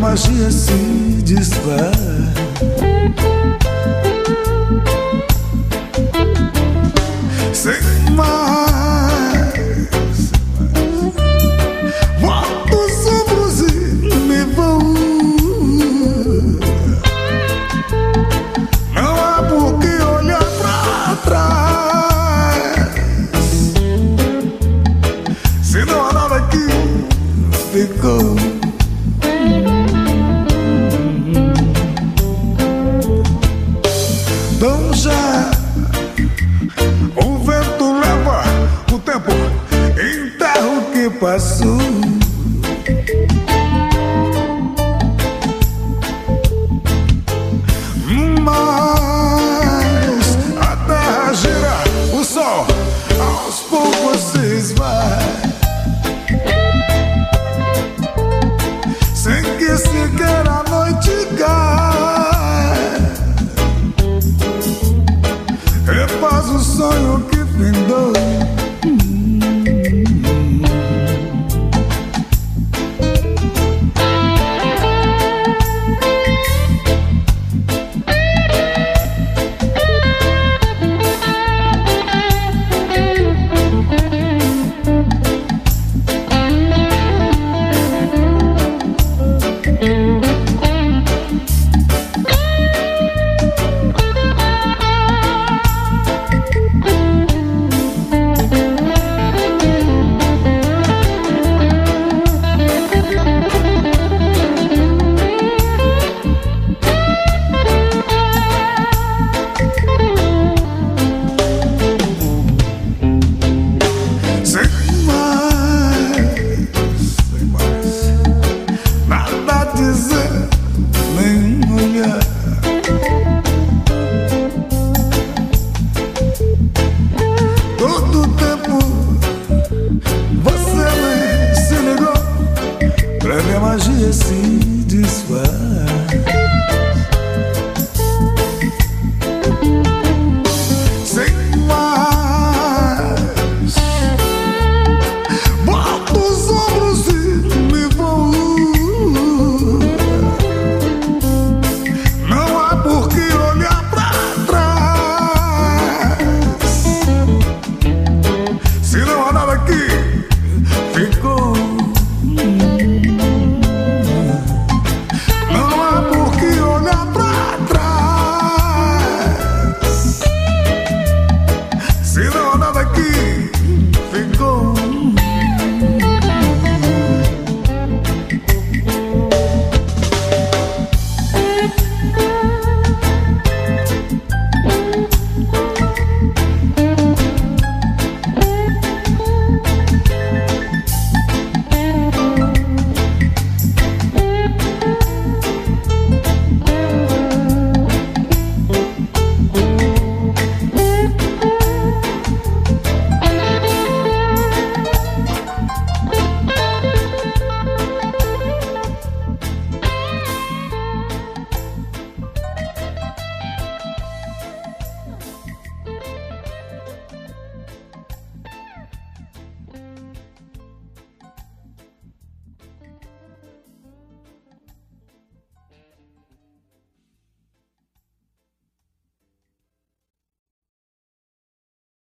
magia se desfaz. Sem mais, volto os ombros e me vou. Não há por que olhar pra trás, se não há nada que ficou. Então já o vento leva o tempo, enterra o que passou. Mas a terra gira, o sol aos poucos se esvai, sem que sequer a noite cai. Refaz o sonho que findou. Todo tempo você se negou pra ver a magia se